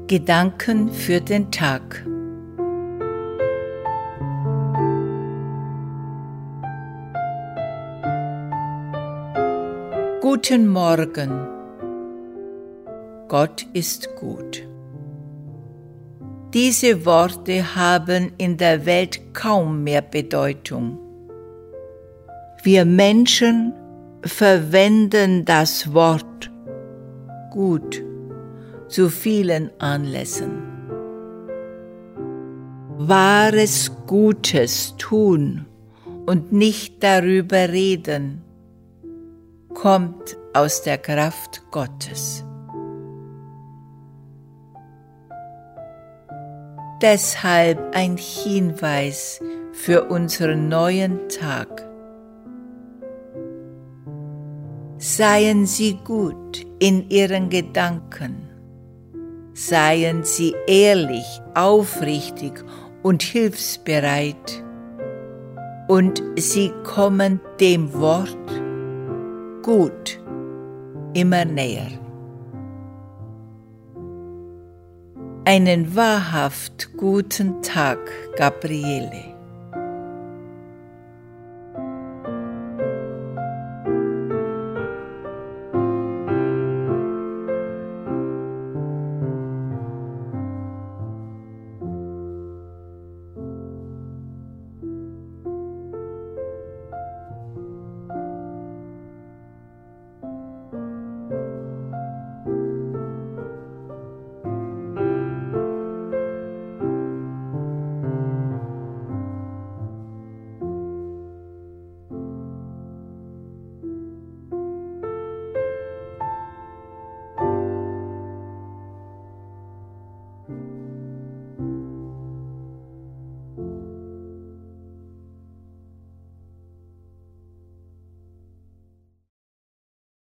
Gedanken für den Tag. Guten Morgen. Gott ist gut. Diese Worte haben in der Welt kaum mehr Bedeutung. Wir Menschen verwenden das Wort gut zu vielen Anlässen. Wahres Gutes tun und nicht darüber reden, kommt aus der Kraft Gottes. Deshalb ein Hinweis für unseren neuen Tag. Seien Sie gut in Ihren Gedanken. Seien Sie ehrlich, aufrichtig und hilfsbereit. Und Sie kommen dem Wort gut immer näher. Einen wahrhaft guten Tag, Gabriele.